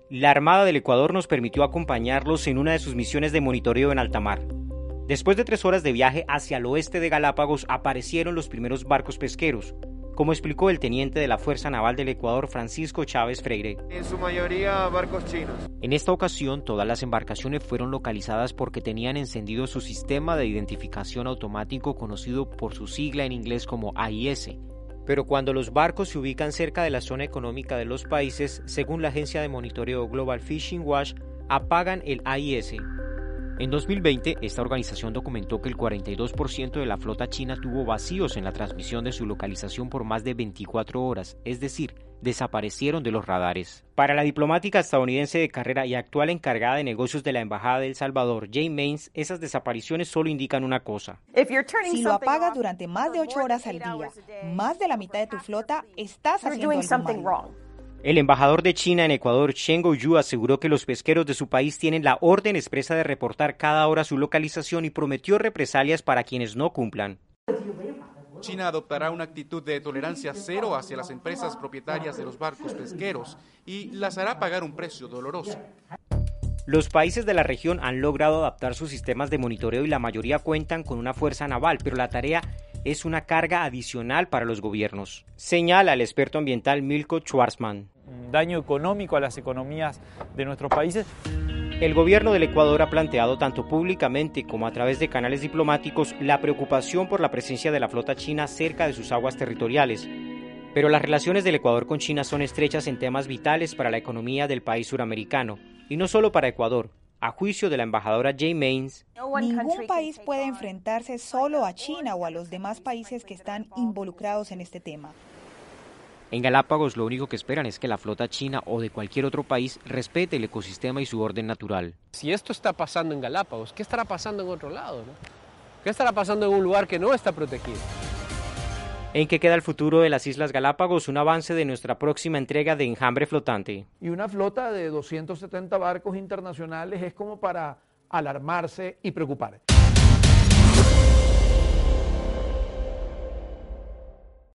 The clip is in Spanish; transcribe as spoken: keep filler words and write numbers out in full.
La Armada del Ecuador nos permitió acompañarlos en una de sus misiones de monitoreo en alta mar. Después de tres horas de viaje hacia el oeste de Galápagos aparecieron los primeros barcos pesqueros, como explicó el teniente de la Fuerza Naval del Ecuador, Francisco Chávez Freire. En su mayoría barcos chinos. En esta ocasión, todas las embarcaciones fueron localizadas porque tenían encendido su sistema de identificación automático conocido por su sigla en inglés como A I S. Pero cuando los barcos se ubican cerca de la zona económica de los países, según la agencia de monitoreo Global Fishing Watch, apagan el A I S. En dos mil veinte, esta organización documentó que el cuarenta y dos por ciento de la flota china tuvo vacíos en la transmisión de su localización por más de veinticuatro horas, es decir, desaparecieron de los radares. Para la diplomática estadounidense de carrera y actual encargada de negocios de la Embajada de El Salvador, Jane Mains, esas desapariciones solo indican una cosa. Si lo apagas durante más de ocho horas al día, más de la mitad de tu flota, estás haciendo algo mal. El embajador de China en Ecuador, Chen Guoyu, aseguró que los pesqueros de su país tienen la orden expresa de reportar cada hora su localización y prometió represalias para quienes no cumplan. China adoptará una actitud de tolerancia cero hacia las empresas propietarias de los barcos pesqueros y las hará pagar un precio doloroso. Los países de la región han logrado adaptar sus sistemas de monitoreo y la mayoría cuentan con una fuerza naval, pero la tarea es una carga adicional para los gobiernos, señala el experto ambiental Milko Schwarzman. Un daño económico a las economías de nuestros países. El gobierno del Ecuador ha planteado tanto públicamente como a través de canales diplomáticos la preocupación por la presencia de la flota china cerca de sus aguas territoriales. Pero las relaciones del Ecuador con China son estrechas en temas vitales para la economía del país suramericano, y no solo para Ecuador. A juicio de la embajadora Jane Mains, ningún país puede enfrentarse solo a China o a los demás países que están involucrados en este tema. En Galápagos lo único que esperan es que la flota china o de cualquier otro país respete el ecosistema y su orden natural. Si esto está pasando en Galápagos, ¿qué estará pasando en otro lado, no? ¿Qué estará pasando en un lugar que no está protegido? ¿En qué queda el futuro de las Islas Galápagos? Un avance de nuestra próxima entrega de Enjambre Flotante. Y una flota de doscientos setenta barcos internacionales es como para alarmarse y preocupar.